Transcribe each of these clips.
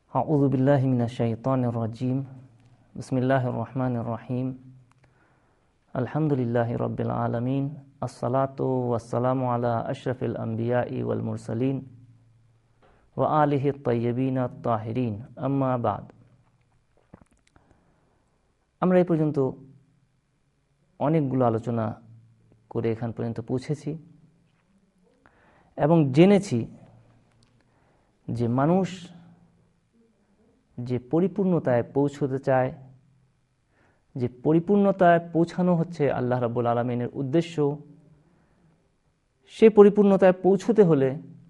আউযু বিল্লাহি মিনাশ শাইতানির রাজিম। বিসমিল্লাহির রহমানির রহিম। আলহামদুলিল্লাহি রাব্বিল আলামিন। আসসালাতু ওয়াসসালামু আলা আশরাফিল আমবিয়াই ওয়াল মুরসালিন ওয়া আলিহি আত-তাইয়্যিবিন আত-তাহিরিন। আম্মা বাদ। আমরা এই পর্যন্ত অনেকগুলো আলোচনা করে এখান পর্যন্ত পৌঁছেছি এবং জেনেছি যে মানুষ যে পরিপূর্ণতায় পৌঁছতে চায়, যে পরিপূর্ণতায় পৌঁছানো হচ্ছে আল্লাহ রাব্বুল আলামিনের উদ্দেশ্য, সে পরিপূর্ণতায় পৌঁছতে হলে,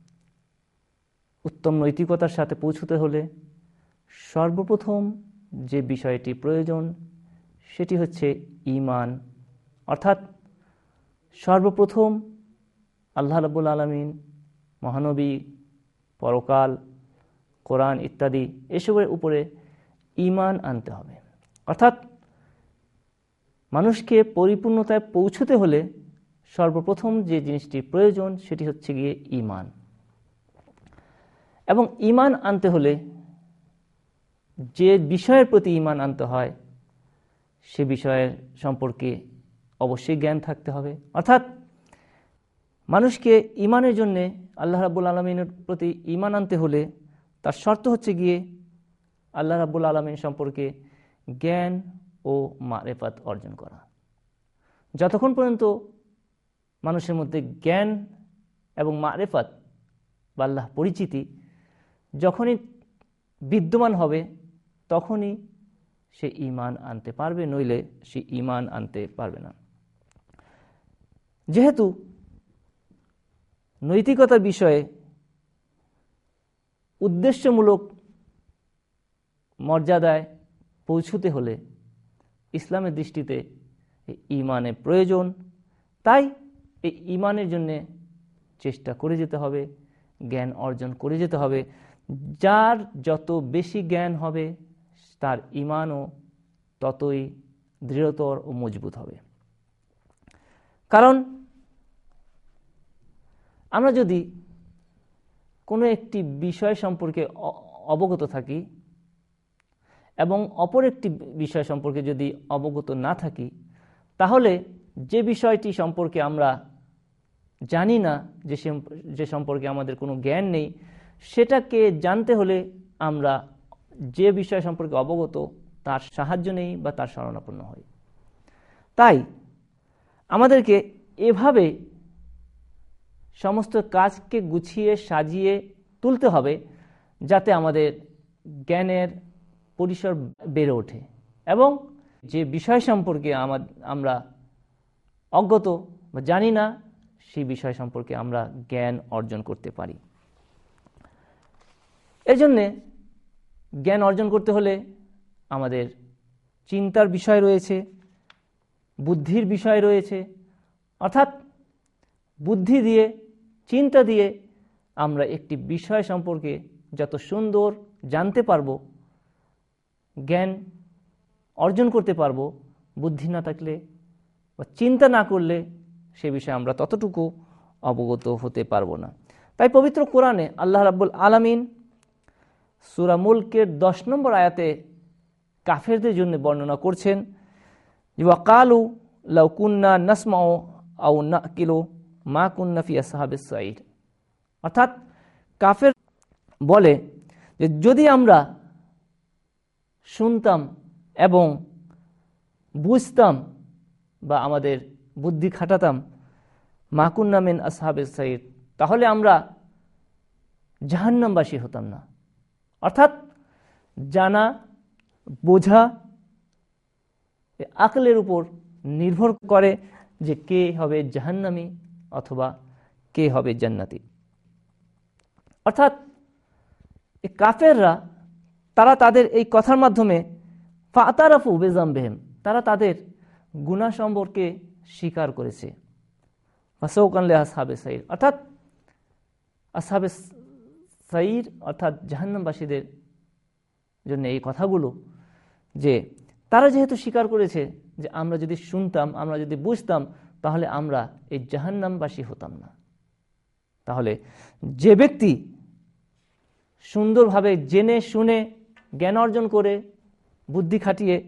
উত্তম নৈতিকতার সাথে পৌঁছতে হলে সর্বপ্রথম যে বিষয়টি প্রয়োজন সেটি হচ্ছে ঈমান। অর্থাৎ সর্বপ্রথম আল্লাহ রাব্বুল আলামিন, মহানবী, পরকাল, কোরআন ইত্যাদি এসবের উপরে ঈমান আনতে হবে। অর্থাৎ মানুষকে পরিপূর্ণতায় পৌঁছতে হলে সর্বপ্রথম যে জিনিসটি প্রয়োজন সেটি হচ্ছে গিয়ে ঈমান। এবং ঈমান আনতে হলে যে বিষয়ের প্রতি ঈমান আনতে হয় সে বিষয়ের সম্পর্কে অবশ্যই জ্ঞান থাকতে হবে। অর্থাৎ মানুষকে ঈমানের জন্যে, আল্লাহ রাব্বুল আলামিনের প্রতি ঈমান আনতে হলে তার শর্ত হচ্ছে গিয়ে আল্লাহ রাব্বুল আলামিন সম্পর্কে জ্ঞান ও মারেফাত অর্জন করা। যতক্ষণ পর্যন্ত মানুষের মধ্যে জ্ঞান এবং মারেফাত বা আল্লাহ পরিচিতি যখনই বিদ্যমান হবে তখনই সে ঈমান আনতে পারবে, নইলে সে ঈমান আনতে পারবে না। যেহেতু নৈতিকতার বিষয়ে উদ্দেশ্যমূলক মর্যাদায় পৌঁছতে হলে ইসলামের দৃষ্টিতে ঈমানের প্রয়োজন, তাই এই ঈমানের জন্য চেষ্টা করে যেতে হবে, জ্ঞান অর্জন করে যেতে হবে। যার যত বেশি জ্ঞান হবে তার ঈমানও ততই দৃঢ়তর ও মজবুত হবে। কারণ আমরা যদি কোনো একটি বিষয় সম্পর্কে অবগত থাকি এবং অপর একটি বিষয় সম্পর্কে যদি অবগত না থাকি, তাহলে যে বিষয়টি সম্পর্কে আমরা জানি না, যে সম্পর্কে আমাদের কোনো জ্ঞান নেই, সেটাকে জানতে হলে আমরা যে বিষয় সম্পর্কে অবগত তার সাহায্য নেই বা তার শরণাপন্ন হই। তাই আমাদেরকে এভাবে সমস্ত কাজকে গুছিয়ে সাজিয়ে তুলতে হবে যাতে আমাদের জ্ঞানের পরিসর বেড়ে ওঠে এবং যে বিষয় সম্পর্কে আমরা অজ্ঞত বা জানি না সেই বিষয় সম্পর্কে আমরা জ্ঞান অর্জন করতে পারি। এর জন্যে জ্ঞান অর্জন করতে হলে আমাদের চিন্তার বিষয় রয়েছে, বুদ্ধির বিষয় রয়েছে। অর্থাৎ বুদ্ধি দিয়ে, চিন্তা দিয়ে আমরা একটি বিষয় সম্পর্কে যত সুন্দর জানতে পারবো, জ্ঞান অর্জন করতে পারবো, বুদ্ধি না থাকলে বা চিন্তা না করলে সে বিষয়ে আমরা ততটুকু অবগত হতে পারবো না। তাই পবিত্র কোরআনে আল্লাহ রাব্বুল আলামিন সূরা মুলকের 10 নম্বর আয়াতে কাফেরদের জন্য বর্ণনা করছেন, ওয়াকালু লাউ কুন্না নাসমাউ আও নাকিলু মা কুন্না ফি আসহাবিস সাঈর। অর্থাৎ কাফের বলে যে যদি আমরা শুনতাম এবং বুঝতাম বা আমাদের বুদ্ধি খাটাতাম, মা কুন্না মিন আসহাবিস সাঈর, তাহলে আমরা জাহান্নামবাসী হতাম না। অর্থাৎ জানা, বোঝা আকলের উপর নির্ভর করে যে কে হবে জাহান্নামী অথবা কে হবে জান্নাতি। অর্থাৎ এই কাফেররা তারা তাদের এই কথার মাধ্যমে ফাতারাফু বিযামবিহিম, তারা তাদের গুনাহ সম্পর্কে স্বীকার করেছে। ফাসাওকান লিআসহাবিস সাঈর, অর্থাৎ আসহাবিস সাঈর অর্থাৎ জাহান্নামবাসীদের জন্য এই কথাগুলো, যে তারা যেহেতু স্বীকার করেছে যে আমরা যদি শুনতাম, আমরা যদি বুঝতাম, তাহলে আমরা এই জাহান্নামবাসী হতাম না। তাহলে যে ব্যক্তি সুন্দরভাবে জেনে শুনে জ্ঞান অর্জন করে বুদ্ধি খাটিয়ে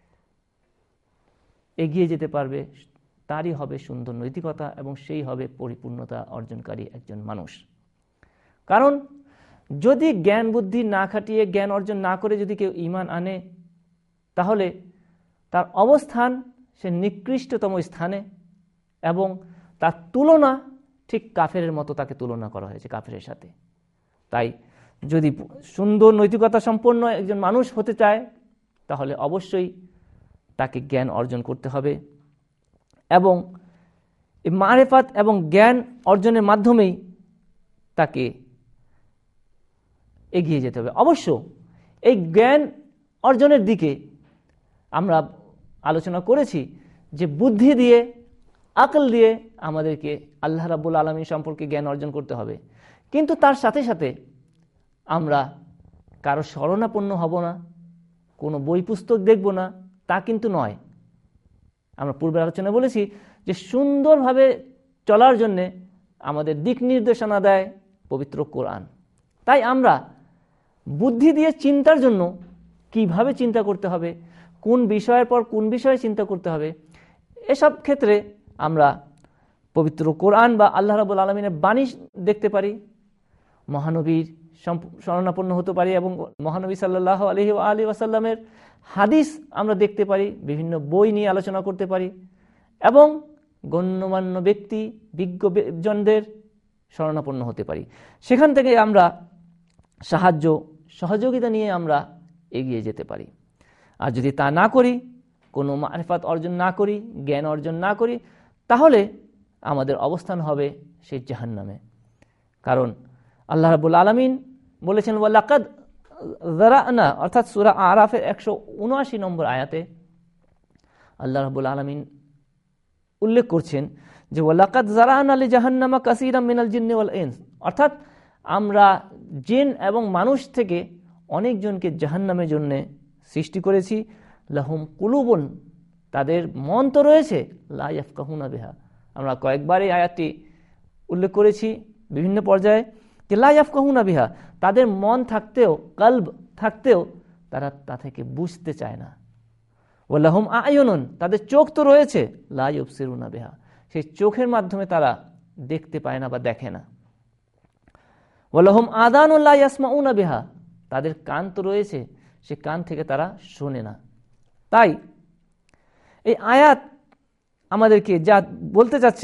এগিয়ে যেতে পারবে, তারই হবে সুন্দর নৈতিকতা এবং সেই হবে পরিপূর্ণতা অর্জনকারী একজন মানুষ। কারণ যদি জ্ঞান বুদ্ধি না খাটিয়ে জ্ঞান অর্জন না করে যদি কেউ ঈমান আনে, তাহলে তার অবস্থান সে নিকৃষ্টতম স্থানে, এবং তার তুলনা ঠিক কাফেরের মতো তাকে তুলনা করা হয়েছে কাফেরের সাথে। তাই যদি সুন্দর নৈতিকতা সম্পন্ন একজন মানুষ হতে চায়, তাহলে অবশ্যই তাকে জ্ঞান অর্জন করতে হবে, এবং এই মারেফাত এবং জ্ঞান অর্জনের মাধ্যমেই তাকে এগিয়ে যেতে হবে। অবশ্য এই জ্ঞান অর্জনের দিকে আমরা আলোচনা করেছি যে বুদ্ধি দিয়ে, আকল দিয়ে আমাদেরকে আল্লাহ রাব্বুল আলামিন সম্পর্কে জ্ঞান অর্জন করতে হবে, কিন্তু তার সাথে সাথে আমরা কারো শরণাপন্ন হব না, কোনো বই পুস্তক দেখব না, তা কিন্তু নয়। আমরা পূর্বে আলোচনা বলেছি যে সুন্দরভাবে চলার জন্যে আমাদের দিক নির্দেশনা দেয় পবিত্র কোরআন। তাই আমরা বুদ্ধি দিয়ে চিন্তার জন্য কিভাবে চিন্তা করতে হবে, কোন বিষয়ের পর কোন বিষয়ে চিন্তা করতে হবে, এসব ক্ষেত্রে আমরা পবিত্র কোরআন বা আল্লাহ রাব্বুল আলামিনের বাণী দেখতে পারি, মহানবীর শরণাপন্ন হতে পারি, এবং মহানবী সাল্লাল্লাহু আলাইহি ওয়া আলিহি ওয়াসাল্লামের হাদিস আমরা দেখতে পারি, বিভিন্ন বই নিয়ে আলোচনা করতে পারি, এবং গণ্যমান্য ব্যক্তি বিজ্ঞজনদের শরণাপন্ন হতে পারি। সেখান থেকে আমরা সাহায্য সহযোগিতা নিয়ে আমরা এগিয়ে যেতে পারি। আর যদি তা না করি, কোনো মারিফাত অর্জন না করি, জ্ঞান অর্জন না করি, তাহলে আমাদের অবস্থান হবে সেই জাহান্নামে। কারণ আল্লাহ রাব্বুল আলামিন বলেছেন ওয়ালাকাদ যারানা, অর্থাৎ সূরা আরাফের 179 নম্বর আয়াতে আল্লাহ রাব্বুল আলামিন উল্লেখ করছেন যে ওয়ালাকাদ যারানা লিজাহান্নামা কাসীরাম মিনাল জিন্নি ওয়াল ইনস, অর্থাৎ আমরা জিন এবং মানুষ থেকে অনেকজনকে জাহান্নামের জন্য সৃষ্টি করেছি। লাহুম কুলুবুন, তাদের মন তো রয়েছে, লা ইয়াফকাহুনা বিহা, আমরা কয়েকবার এই আয়াতটি উল্লেখ করেছি বিভিন্ন পর্যায়ে, যে লা ইয়াফকাহুনা বিহা, তাদের মন থাকতেও, কলব থাকতেও তারা তা থেকে বুঝতে চায় না। ওয়ালাহুম আয়ুনুন, তাদের চোখ তো রয়েছে, লা ইউবসিরুনা বিহা, সেই চোখের মাধ্যমে তারা দেখতে পায় না বা দেখে না। ওয়ালাহুম আযানুন লা ইয়াসমাউনা বিহা, তাদের কান তো রয়েছে, সে কান থেকে তারা শোনে না। তাই এই আয়াত আমাদেরকে যা বলতে চাচ্ছে,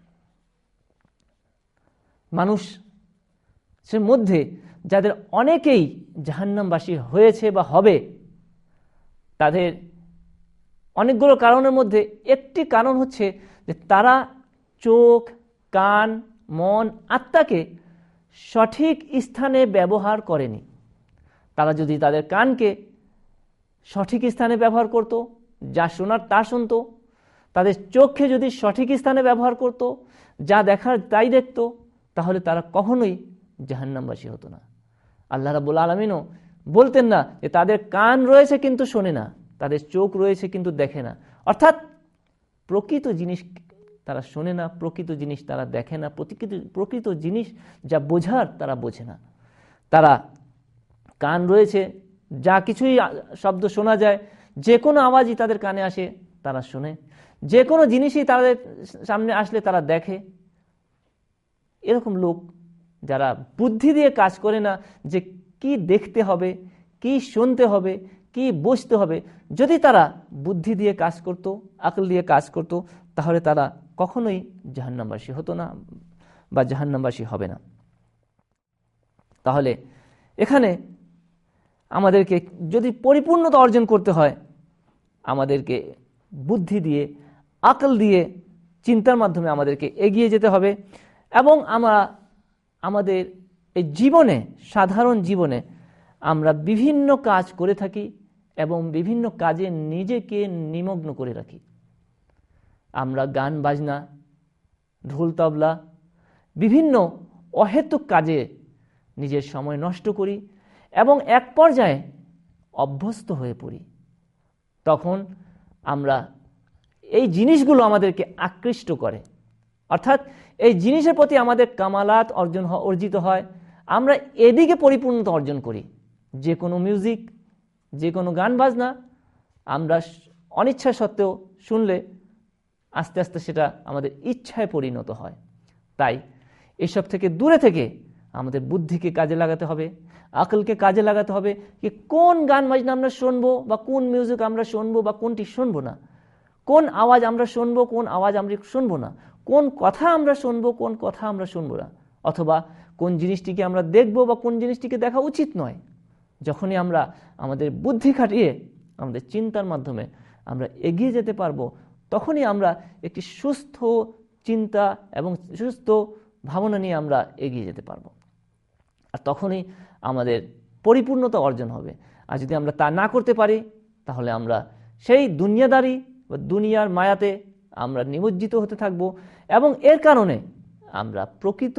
মানুষের মধ্যে যাদের অনেকেই জাহান্নামবাসী হয়েছে বা হবে, তাদের অনেকগুলো কারণের মধ্যে একটি কারণ হচ্ছে যে তারা চোখ, কান, মন, আত্মাকে সঠিক স্থানে ব্যবহার করেনি। তারা যদি তাদের কানকে সঠিক স্থানে ব্যবহার করত, যা শোনার তা শুনত, তাদের চোখকে যদি সঠিক স্থানে ব্যবহার করত, যা দেখার তাই দেখত, তাহলে তারা কখনোই জাহান্নামবাসী হতো না। আল্লাহ রাব্বুল আলামিনও বলতেন না যে তাদের কান রয়েছে কিন্তু শোনে না, তাদের চোখ রয়েছে কিন্তু দেখে না। অর্থাৎ প্রকৃত জিনিস তারা শোনে না, প্রকৃত জিনিস তারা দেখে না, প্রকৃত জিনিস যা বোঝার তারা বোঝে না। তারা কান রয়েছে, যা কিছুই শব্দ শোনা যায়, যে কোনো আওয়াজই তাদের কানে আসে তারা শোনে, যে কোনো জিনিসই তাদের সামনে আসলে তারা দেখে। এরকম লোক যারা বুদ্ধি দিয়ে কাজ করে না, যে কি দেখতে হবে, কি শুনতে হবে, কি বুঝতে হবে, যদি তারা বুদ্ধি দিয়ে কাজ করত, আকল দিয়ে কাজ করত, তাহলে তারা কখনোই জাহান্নামবাসী হতো না বা জাহান্নামবাসী হবে না। তাহলে এখানে আমাদেরকে যদি পরিপূর্ণতা অর্জন করতে হয়, আমাদেরকে বুদ্ধি দিয়ে, আকল দিয়ে, চিন্তার মাধ্যমে আমাদেরকে এগিয়ে যেতে হবে। এবং আমরা আমাদের এই জীবনে, সাধারণ জীবনে আমরা বিভিন্ন কাজ করে থাকি এবং বিভিন্ন কাজে নিজেকে নিমগ্ন করে রাখি। আমরা গান বাজনা, ঢোল তবলা, বিভিন্ন অহেতুক কাজে নিজের সময় নষ্ট করি এবং এক পর্যায়ে অভ্যস্ত হয়ে পড়ি। তখন আমরা এই জিনিসগুলো আমাদেরকে আকৃষ্ট করে, অর্থাৎ এই জিনিসের প্রতি আমাদের কামালাত অর্জিত হয়, আমরা এদিকে পরিপূর্ণতা অর্জন করি। যে কোনো মিউজিক, যে কোনো গান বাজনা আমরা অনিচ্ছা সত্ত্বেও শুনলে আস্তে আস্তে সেটা আমাদের ইচ্ছায় পরিণত হয়। তাই এসব থেকে দূরে থেকে আমাদের বুদ্ধিকে কাজে লাগাতে হবে, আকলকে কাজে লাগাতে হবে যে কোন গান বাজনা আমরা শুনবো বা কোন মিউজিক আমরা শুনবো বা কোনটি শুনবো না, কোন আওয়াজ আমরা শুনবো, কোন আওয়াজ আমরা শুনবো না, কোন কথা আমরা শুনবো, কোন কথা আমরা শুনবো না, অথবা কোন জিনিসটিকে আমরা দেখবো বা কোন জিনিসটিকে দেখা উচিত নয়। যখনই আমরা আমাদের বুদ্ধি খাটিয়ে আমাদের চিন্তার মাধ্যমে আমরা এগিয়ে যেতে পারবো, তখনই আমরা একটি সুস্থ চিন্তা এবং সুস্থ ভাবনা নিয়ে আমরা এগিয়ে যেতে পারবো। আর তখনই আমাদের পরিপূর্ণতা অর্জন হবে। আর যদি আমরা তা না করতে পারি, তাহলে আমরা সেই দুনিয়াদারি বা দুনিয়ার মায়াতে আমরা নিমজ্জিত হতে থাকব এবং এর কারণে আমরা প্রকৃত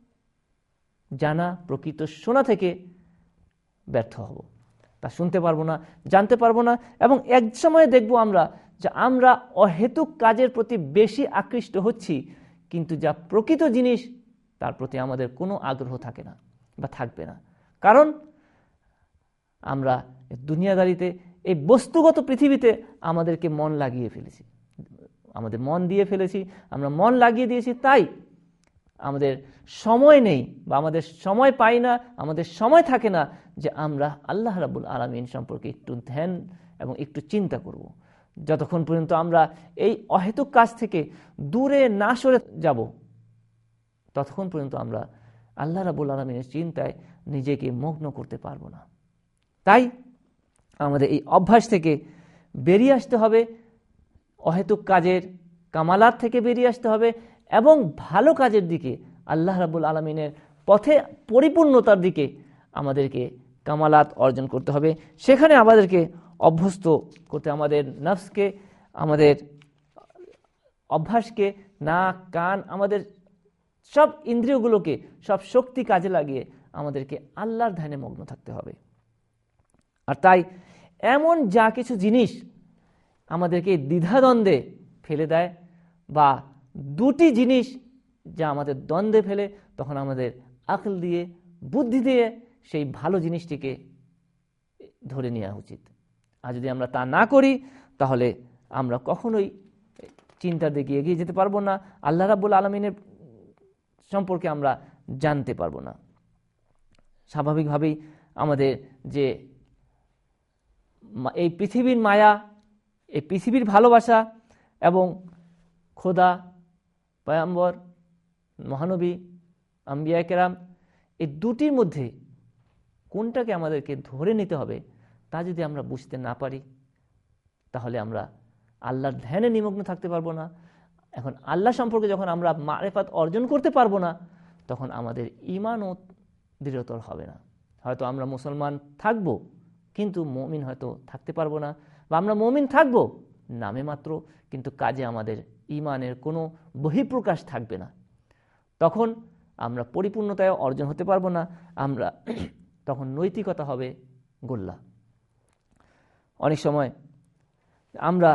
জানা, প্রকৃত শোনা থেকে ব্যর্থ হব। তা শুনতে পারবো না, জানতে পারবো না, এবং এক সময়ে দেখবো আমরা যে আমরা অহেতুক কাজের প্রতি বেশি আকৃষ্ট হচ্ছি, কিন্তু যা প্রকৃত জিনিস তার প্রতি আমাদের কোনো আগ্রহ থাকে না বা থাকবে না। কারণ আমরা দুনিয়াদারিতে, এই বস্তুগত পৃথিবীতে আমাদেরকে মন লাগিয়ে ফেলেছি, আমাদের মন দিয়ে ফেলেছি, আমরা মন লাগিয়ে দিয়েছি। তাই আমাদের সময় নেই বা আমাদের সময় পাই না, আমাদের সময় থাকে না যে আমরা আল্লাহ রাব্বুল আলামিন সম্পর্কে একটু ধ্যান এবং একটু চিন্তা করব। যতক্ষণ পর্যন্ত আমরা এই অহেতুক কাজ থেকে দূরে না সরে যাব, ততক্ষণ পর্যন্ত আমরা আল্লাহ রাব্বুল আলামিনের চিন্তায় নিজেকে মগ্ন করতে পারবো না। তাই আমাদের এই অভ্যাস থেকে বেরিয়ে আসতে হবে, অহেতুক কাজের কামালাত থেকে বেরিয়ে আসতে হবে এবং ভালো কাজের দিকে, আল্লাহ রাব্বুল আলামিনের পথে পরিপূর্ণতার দিকে আমাদেরকে কামালাত অর্জন করতে হবে। সেখানে আমাদেরকে অভ্যস্ত করতে, আমাদের নফসকে, আমাদের অভ্যাসকে, নাক, কান, আমাদের সব ইন্দ্রিয়গুলোকে, সব শক্তি কাজে লাগিয়ে আমাদেরকে আল্লাহর ধ্যানে মগ্ন থাকতে হবে। আর তাই এমন যা কিছু জিনিস আমাদেরকে দ্বিধাদ্বন্দ্বে ফেলে দেয়, বা দুটি জিনিস যা আমাদের দ্বন্দ্বে ফেলে, তখন আমাদের আকল দিয়ে, বুদ্ধি দিয়ে সেই ভালো জিনিসটিকে ধরে নেওয়া উচিত। আর যদি আমরা তা না করি, তাহলে আমরা কখনোই চিন্তার দিকে এগিয়ে যেতে পারবো না, আল্লাহ রাব্বুল আলামিনের সম্পর্কে আমরা জানতে পারবো না। স্বাভাবিকভাবেই আমাদের যে এই পৃথিবীর মায়া, এই পৃথিবীর ভালোবাসা এবং খোদা, পয়গম্বর, মহানবী, আম্বিয়া কেরাম, এই দুটির মধ্যে কোনটাকে আমাদেরকে ধরে নিতে হবে, তা যদি আমরা বুঝতে না পারি, তাহলে আমরা আল্লাহর ধ্যানে নিমগ্ন থাকতে পারবো না। এখন আল্লাহ সম্পর্কে যখন আমরা মারেফাত অর্জন করতে পারবো না, তখন আমাদের ঈমানও দৃঢ়তর হবে না। হয়তো আমরা মুসলমান থাকবো, কিন্তু মুমিন হয়তো থাকতে পারবো না, বা আমরা মুমিন থাকবো নামে মাত্র, কিন্তু কাজে আমাদের ঈমানের কোনো বহিঃপ্রকাশ থাকবে না। তখন আমরা পরিপূর্ণতায় অর্জন হতে পারবো না, আমরা তখন নৈতিকতা হবে গোল্লা। অনেক সময় আমরা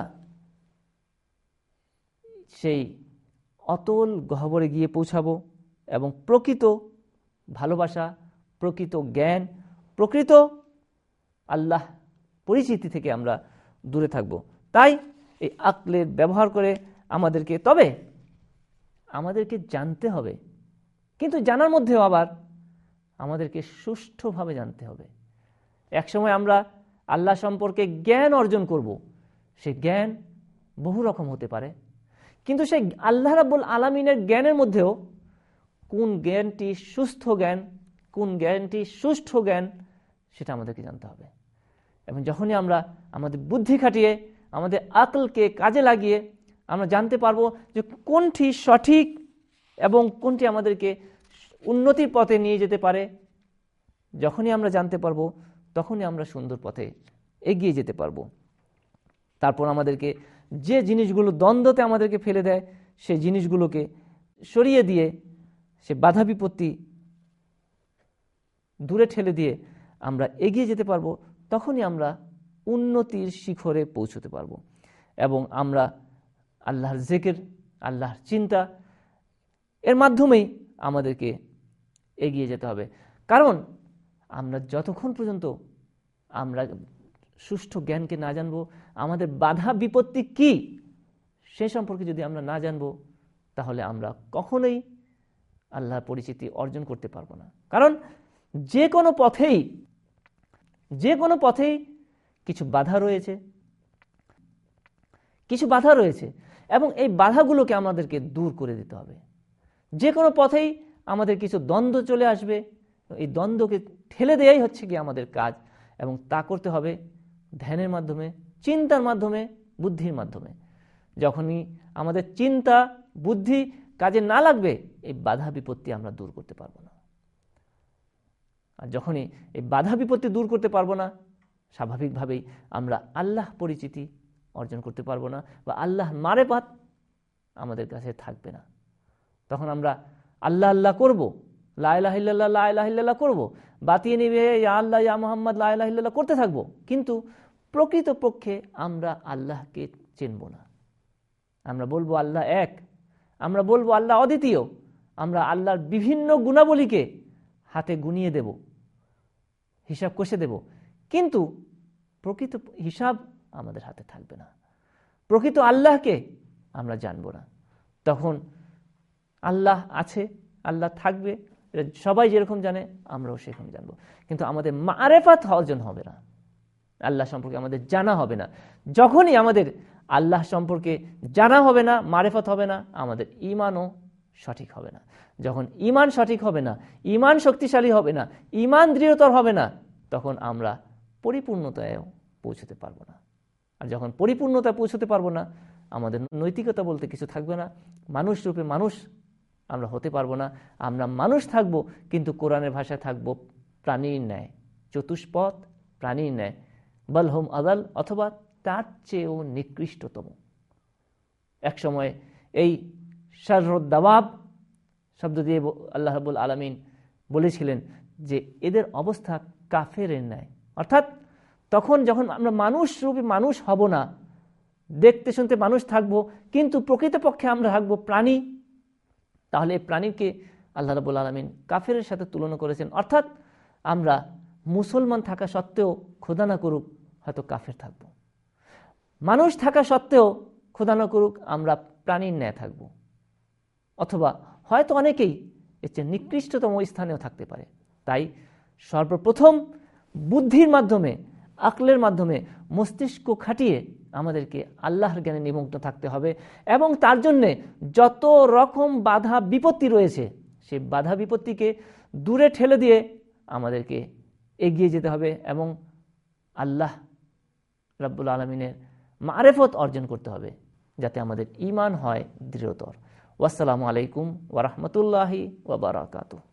সেই অতল গহ্বরে গিয়ে পৌঁছাবো এবং প্রকৃত ভালোবাসা, প্রকৃত জ্ঞান, প্রকৃত আল্লাহ পরিচিতি থেকে আমরা দূরে থাকব। তাই এই আকলের ব্যবহার করে আমাদেরকে জানতে হবে, কিন্তু জানার মধ্যেও আবার আমাদেরকে সুষ্ঠুভাবে জানতে হবে। একসময় আমরা আল্লাহ সম্পর্কে জ্ঞান অর্জন করব, সে জ্ঞান বহু রকম হতে পারে, কিন্তু সেই আল্লাহ রাব্বুল আলামিনের জ্ঞানের মধ্যেও কোন জ্ঞানটি সুস্থ জ্ঞান, কোন জ্ঞানটি সুষ্ঠু জ্ঞান, সেটা আমাদেরকে জানতে হবে। এবং যখনই আমরা আমাদের বুদ্ধি খাটিয়ে, আমাদের আকলকে কাজে লাগিয়ে আমরা জানতে পারবো যে কোনটি সঠিক এবং কোনটি আমাদেরকে উন্নতির পথে নিয়ে যেতে পারে, যখনই আমরা জানতে পারবো, তখনই আমরা সুন্দর পথে এগিয়ে যেতে পারবো। তারপর আমাদেরকে যে জিনিসগুলো দ্বন্দ্বতে আমাদেরকে ফেলে দেয়, সেই জিনিসগুলোকে সরিয়ে দিয়ে, সে বাধা বিপত্তি দূরে ঠেলে দিয়ে আমরা এগিয়ে যেতে পারবো। তখনই আমরা উন্নতির শিখরে পৌঁছতে পারবো এবং আমরা আল্লাহর জিকির, আল্লাহর চিন্তা, এর মাধ্যমেই আমাদেরকে এগিয়ে যেতে হবে। কারণ আমরা যতক্ষণ পর্যন্ত আমরা সুষ্ঠু জ্ঞানকে না জানবো, আমাদের বাধা বিপত্তি কি সে সম্পর্কে যদি আমরা না জানবো, তাহলে আমরা কখনোই আল্লাহর পরিচিতি অর্জন করতে পারবো না। কারণ যে কোনো পথেই কিছু বাধা রয়েছে এবং এই বাধাগুলোকে আমাদেরকে দূর করে দিতে হবে। যে কোনো পথেই আমাদের কিছু দ্বন্দ্ব চলে আসবে, এই দ্বন্দ্বকে ঠেলে দেওয়াই হচ্ছে কি আমাদের কাজ, এবং তা করতে হবে ধ্যানের মাধ্যমে, চিন্তার মাধ্যমে, বুদ্ধির মাধ্যমে। যখনই আমাদের চিন্তা বুদ্ধি কাজে না লাগবে, এই বাধা বিপত্তি আমরা দূর করতে পারবো না। আর যখনই এই বাধা বিপত্তি দূর করতে পারবো না, স্বাভাবিকভাবেই আমরা আল্লাহ পরিচিতি অর্জন করতে পারবো না, বা আল্লাহ মারেফাত আমাদের কাছে থাকবে না। তখন আমরা আল্লাহ আল্লাহ করবো, লা ইলাহা ইল্লাল্লাহ লা ইলাহা ইল্লাল্লাহ করবো, বাতিয়ে নিবে ইয়া আল্লাহ ইয়া মুহাম্মদ লা ইলাহা ইল্লাল্লাহ করতে থাকবো, কিন্তু প্রকৃতপক্ষে আমরা আল্লাহকে চিনব না। আমরা বলবো আল্লাহ এক, আমরা বলবো আল্লাহ অদ্বিতীয়, আমরা আল্লাহর বিভিন্ন গুণাবলীকে হাতে গুনিয়ে দেব, হিসাব কষে দেব, কিন্তু প্রকৃত হিসাব আমাদের হাতে থাকবে না। প্রকৃত আল্লাহকে আমরা জানব না। তখন আল্লাহ আছে, আল্লাহ থাকবে, সবাই যেরকম জানে আমরাও সেরকম জানবো, কিন্তু আমাদের মারেফাত অর্জন হবে না, আল্লাহ সম্পর্কে আমাদের জানা হবে না। যখনই আমাদের আল্লাহ সম্পর্কে জানা হবে না, মারেফাত হবে না, আমাদের ঈমানও সঠিক হবে না। যখন ঈমান সঠিক হবে না, ঈমান শক্তিশালী হবে না, ঈমান দৃঢ়তর হবে না, তখন আমরা পরিপূর্ণতায়ও পৌঁছতে পারবো না। আর যখন পরিপূর্ণতায় পৌঁছতে পারবো না, আমাদের নৈতিকতা বলতে কিছু থাকবে না, মানুষ রূপে মানুষ আমরা হতে পারবো না। আমরা মানুষ থাকব, কিন্তু কোরআনের ভাষায় থাকব প্রাণীর ন্যায়, চতুষ্পদ প্রাণীর ন্যায়, বলহুম আদাল, অথবা তার চেয়েও নিকৃষ্টতম। একসময় এই শাররুদ দাওয়াব শব্দ দিয়ে আল্লাহ রাব্বুল আলামিন বলেছিলেন যে এদের অবস্থা কাফেরের ন্যায়। অর্থাৎ তখন যখন আমরা মানুষ রূপে মানুষ হব না, দেখতে শুনতে মানুষ থাকব, কিন্তু প্রকৃতপক্ষে আমরা থাকবো প্রাণী, তাহলে এই প্রাণীকে আল্লাহ রাব্বুল আলামিন কাফেরের সাথে তুলনা করেছেন। অর্থাৎ আমরা মুসলমান থাকা সত্ত্বেও, খোদা না করুক, হয়তো কাফের থাকব। মানুষ থাকা সত্ত্বেও খোদা না করুক আমরা প্রাণীর ন্যায় থাকব, অথবা হয়তো অনেকেই এর চেয়ে নিকৃষ্টতম স্থানেও থাকতে পারে। তাই সর্বপ্রথম বুদ্ধির মাধ্যমে, আকলের মাধ্যমে, মস্তিষ্ক খাটিয়ে আমাদেরকে আল্লাহর জ্ঞানে নিমগ্ন থাকতে হবে, এবং তার জন্যে যত রকম বাধা বিপত্তি রয়েছে সেই বাধা বিপত্তিকে দূরে ঠেলে দিয়ে আমাদেরকে এগিয়ে যেতে হবে, এবং আল্লাহ রাব্বুল আলামিনের মারেফত অর্জন করতে হবে, যাতে আমাদের ঈমান হয় দৃঢ়তর। ওয়াসসালামু আলাইকুম ওয়া রাহমাতুল্লাহি ওয়া বারাকাতুহু।